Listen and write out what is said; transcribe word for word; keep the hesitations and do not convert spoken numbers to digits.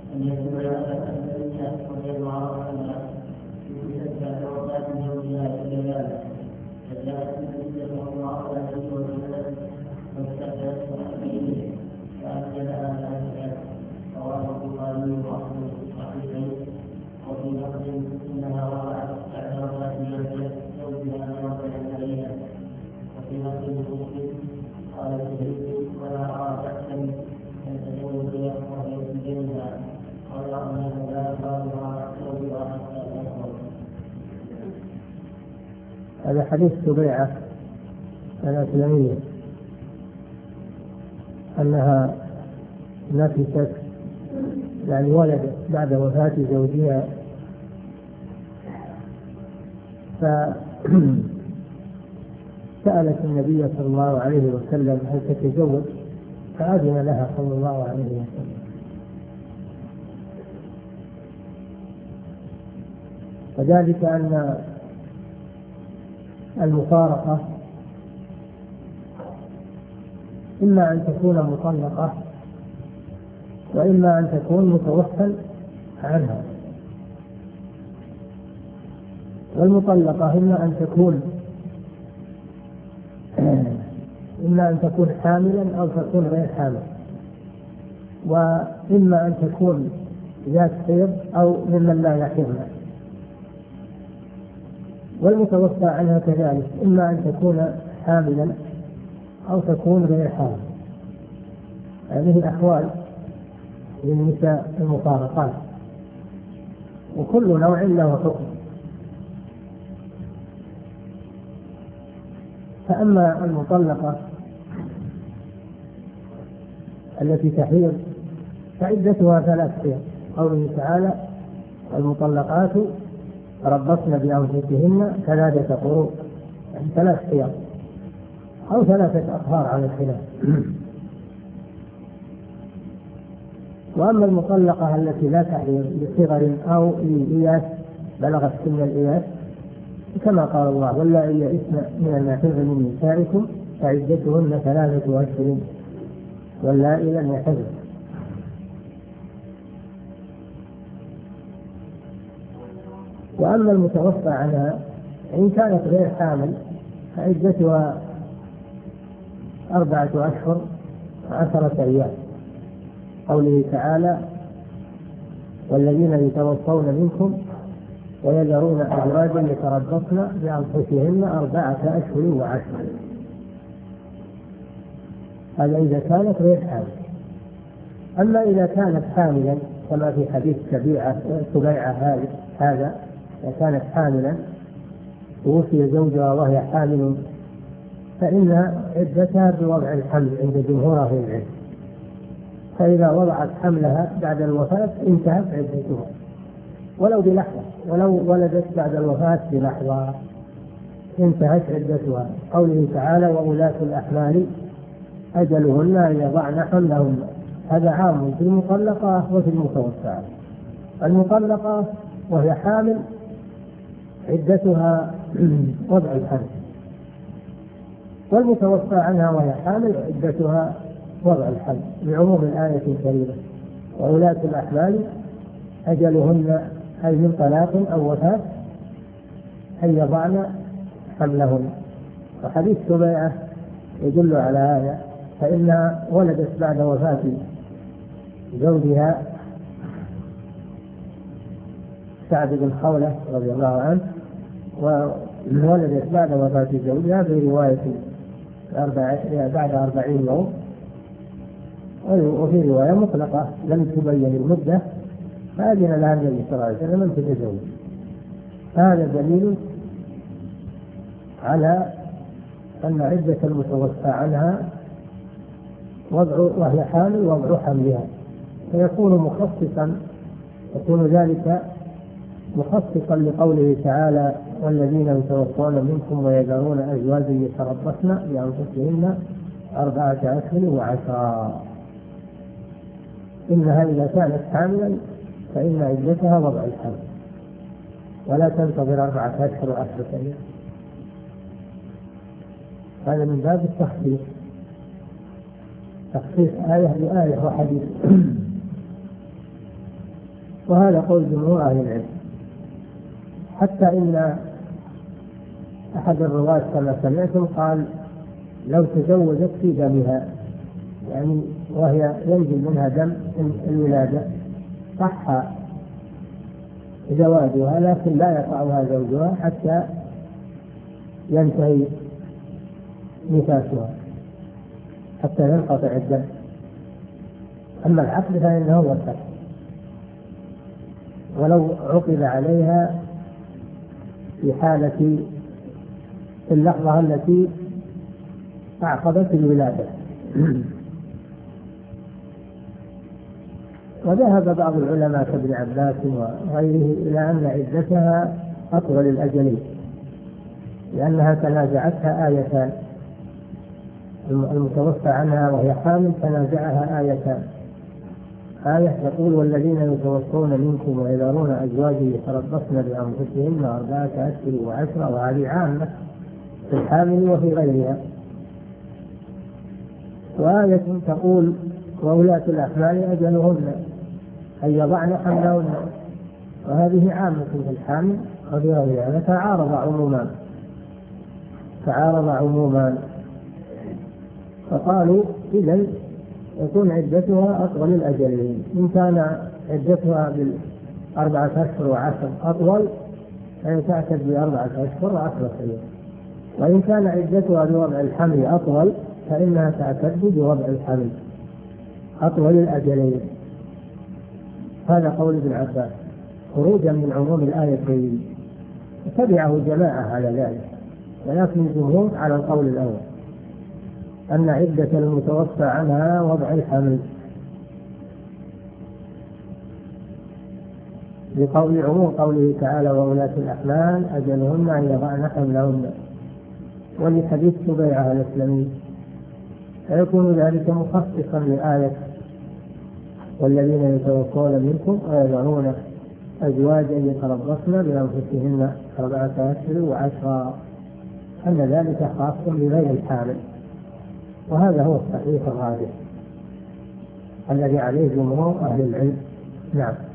أن يكون أن النبي رضي الله عنه يتذكر وفاة زوجها في ذلك فجاءت النبي صلى الله عليه وسلم واستفتت به فأنزلها ذلك رواه البخاري وأحمد صحيحين. وفي لفظ إنها وقعت بعد وفاة زوجها مرة عليها. وفي لفظ مسلم قال الزهري ولا أرى بأسا أن تزوجها وهي في دينها غير أنه لا يقالها زوجها حتى تخرج. هذا حديث سبيعة الأسلمية أنها نفست يعني ولدت بعد وفاة زوجها، فسألت النبي صلى الله عليه وسلم هل تتزوج، فأذن لها صلى الله عليه وسلم. وذلك أن المفارقة إما أن تكون مطلقة وإما أن تكون متوفى عنها. والمطلقة إما أن تكون إما أن تكون حاملا أو تكون غير حامل، وإما أن تكون ذات حيض أو ممن لا يحيض. والمتوفى عنها كذلك إما أن تكون حاملا أو تكون غير حامل. هذه أحوال للنساء المفارقات، وكل نوع له حكم. فأما المطلقة التي تحيض فعدتها ثلاث حيض، قوله تعالى المطلقات تربصن بأنفسهن ثلاثة قروء، يعني ثلاث حيض أو ثلاثة أطهار على الخلاف. وأما المطلقة التي لا تحيض لصغر أو لإياس بلغت سن الإياس كما قال الله واللائي يئسن من المحيض من نسائكم فعدتهن ثلاثة أشهر واللائي لم يحضن. وأما المتوفى عنها إن كانت غير حامل فعدتها أربعة أشهر وعشرة أيام، قوله تعالى والذين يتوفون منكم ويذرون أزواجا يتربصن بأنفسهن أربعة أشهر وعشرة. هذا إذا كانت غير حامل. أما إذا كانت حاملا كما في حديث سبيعة هذا، إذا كانت حاملا توفي زوجها وهي حامل فإن عدتها بوضع الحمل عند جمهور أهل العلم، فإذا وضعت حملها بعد الوفاة انتهت عدتها ولو بلحظة، ولو ولدت بعد الوفاة بلحظة انتهت عدتها. قوله تعالى وأولاة الأحمال أجلهن أن يضعن حملهن. هذا عام في المطلقة وفي المتوفى. المطلقة وهي حامل عدتها وضع الحمل، والمتوفى عنها وهي حامل عدتها وضع الحمل بعموم الآية الكريمة وأولاة الأحمال أجلهن أي من طلاق أو وفاة أن يضعن حملهن. وحديث سبيعة يدل على هذا، فإنها ولدت بعد وفاة زوجها سعد بن خولة رضي الله عنه، وولدت بعد وفاة زوجها في رواية بعد أربعين يوم، وفي رواية مطلقة لم تبين المدة فأذن لها النبي صلى الله عليه وسلم أن تتزوج. هذا دليل على أن عدة المتوفى عنها وضع وهي حامل وضع حملها، فيكون مخصصا يكون ذلك مخصصا لقوله تعالى والذين يتوفون منكم ويذرون أزواجا يتربصن بأنفسهن أربعة أشهر وعشرة. إنها إذا كانت حاملا فإن عدتها وضع الحمل ولا تنتظر أربعة أشهر وعشرة أيام. هذا من باب التخصيص، تخصيص آية لآية وحديث. وهذا قول جمهور أهل العلم. حتى إن أحد الرواة كما سمعتم قال لو تزوجت في دمها، يعني وهي ينزل منها دم الولادة صح زواجها، لكن لا يقعها زوجها حتى ينتهي نفاسها، حتى ينقطع الدم. أما العقد فإنه هو الفسخ، ولو عقد عليها في حالة اللحظة التي أعقبت الولادة. وذهب بعض العلماء كابن عباس وغيره إلى أن عدتها أطول الأجلين، لأنها تنازعتها آيتان، المتوفى عنها وهي حامل تنازعها آيتان، آية تقول والذين يتوفون منكم ويذرون أزواجا يتربصن بأنفسهن أربعة أشهر وعشرة، وهذه عامة في الحامل وفي غيرها. وآية تقول وولاة الأحمال أجلهن أن يضعن حملهن، وهذه عامة في الحامل وفي غيرها، فتعارض عموما تعارض عموما فقالوا إذن يكون عدتها أطول الأجلين. إن كان عدتها بالأربعة أشهر وعشر أطول فهي تعتد بأربعة أشهر وعشرة أيام، وإن كان عدتها بوضع الحمل أطول فإنها تعتد بوضع الحمل أطول الأجلين. هذا قول ابن عباس خروجا من عموم الآيتين، تبعه جماعة على ذلك، ولكن الجمهور على القول الأول أن عدة المتوفى عنها وضع الحمل، بقول عموم قوله تعالى وولاة الأحمال أجلهن أن يضعن حملهن، ولحديث سبيعة الإسلامي، فيكون ذلك مخصصا لآية والذين يتوفون منكم ويذرون أزواجا يتربصن بأنفسهن أربعة أشهر وعشرة، أن ذلك خاص بغير الحامل. وهذا هو الصحيح الراجح الذي عليه جمهور أهل العلم. نعم.